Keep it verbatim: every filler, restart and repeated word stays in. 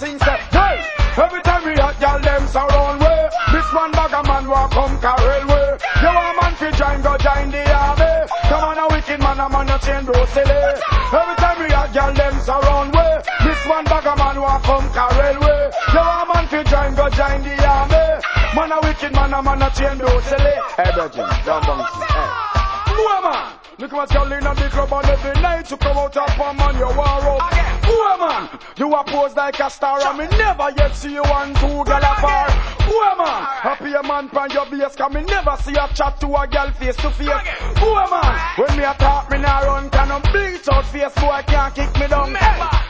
sing say, hey, every time we hot girl them surround way. This one bag a man walk come carry way. You want man fi join go join the army. Come on a wicked man a man a chain bro silly. Every time we hot girl them surround way. This one bag a man walk come carry way. You want man fi join go join the army. Man a wicked man a man a chain bro silly. Hey Virgin, don't bounce me. Hey. Who man? Look what's girl in the club and every night you come out up on man, you war up. Who man? You a pose like a star and me never yet see you one two girl apart. Who man? Happy a man pan your base cause me never see a chat to a girl face to face. Who man? When me a talk me nah run can no bleach out face boy can't kick me down.